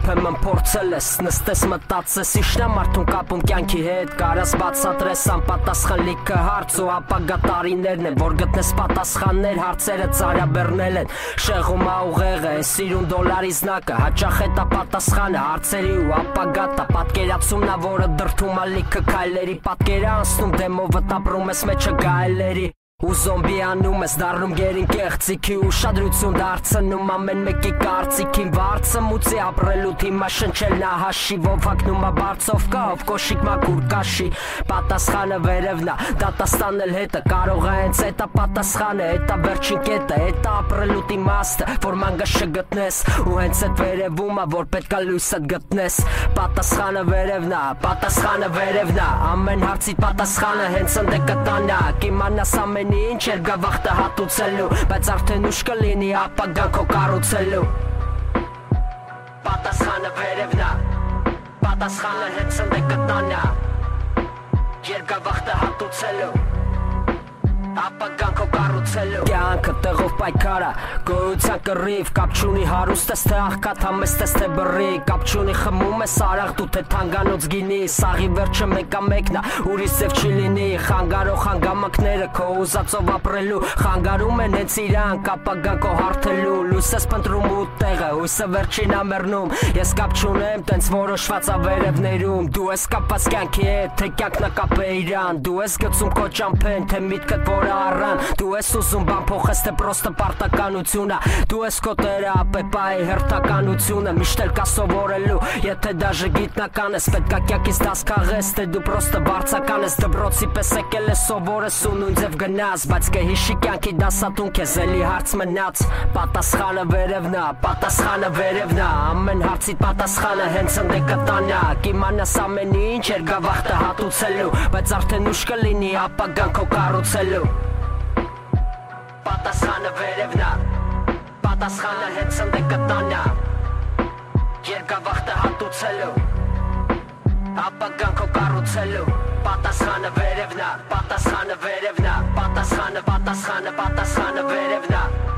երբեմն փորձել ես նստես մտածես իշնա մարդուն կապում կյանքի հետ կարաս բացատրես անպատասխան լիքը հարց ու ապագա տարիներն են որ գտնես պատասխաններ հարցերը ծարաբեռնել են շեղում ուղեղը սիրուն դոլարի զնակը հաճախ է տա պատասխանը հարցերի ու ապագա տա պատկերացումն ա որը դրթում ա լիքը քայլերի պատկերը անցնում դեմովը տապրում ես մեջը գայլերի ու զոմբի անում ես դառնում գերին կեղծիքի ուշադրություն դարձնում ամեն մեկի կարծիքին վարձը մուծի ապրելու թիմա շնչել նա հաշիվով հագնում ա բարձով կա ով կոշիկ մակուր կաշի պատասխանը վերևն ա դատաստանել հետը կարող է հենց էտա պատասխանը էտա վերջին կետը էտա ապրելու իմաստը որ մանգա չգտնես ու հենց էդ վերևում ա որ պետքա լույսդ գտնես պատասխանը վերևն ա ամեն հարցի պատասխանը հենց ընդ է կտանա կիմանաս ամեն ինչ երբ գա վախտը հատուցելու բայց արդեն ուշ կլինի ապագան քո կառուցելու պատասխանը վերևն ա պատասխանը հենց ընդ է կտանա երբ գա վախտը հատուցելու ապագան քո կառուցելու կյանքը տեղով պայքարա գոյության կռիվ կապ չունի հարուստ ես թե աղքատ համեստ ես թե բռի կապ չունի խմում ես արաղ դու թե թանգանոց գինի սաղի վերջը մեկն ա ուրիշ ձև չի լինի խանգարող հանգամանքները քո ուզածով ապրելու խանգարում են հենց իրանք ապագան քո հարթելու լույս ես փնտրում ու տեղը հույսը վերջին ա մեռնում ես կապ չունեմ տենց որոշված ա վերևներում դու ես կապված կյանքի հետ թե կյանքն ա կապե իրան դու ես գցում քո ճամփեն թե միտքդ որ առան դու ես ուզում բան փոխես թե պրոստը պարտականությունա դու ես քո տերը ապեպայի հերթականությունը միշտ էլ կա սովորելու եթե դաժե գիտնական ես պետքա կյանքից դաս քաղես թե դու պրոստը բարձական ես դպրոցի պես եկել ես սովորես ու նույն ձև գնաս բայց կհիշի կյանքի դասատուն քեզ էլի հարց մնաց պատասխանը վերևն ա ամեն հարցի պատասխանը հենց ընդ է կտանա կիմանաս ամեն ինչ երբ գա վախտը հատուցելու բայց արդեն ուշ կլինի ապագան քո կառուցելու պատասխանը վերևն ա պատասխանը հենց ընդ է կտանա երբ գա վախտը հատուցելու ապագան քո կառուցելու պատասխանը վերևն ա պատասխանը վերևն ա պատասխանը վերևն ա